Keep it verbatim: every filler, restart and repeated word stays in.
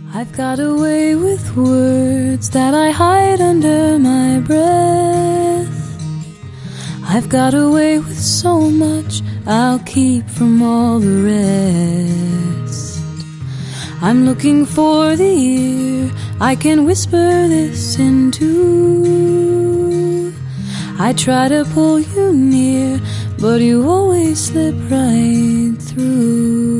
I've got a way with words that I hide under my breath. I've got a way with so much I'll keep from all the rest. I'm looking for the ear I can whisper this into. I try to pull you near, but you always slip right through.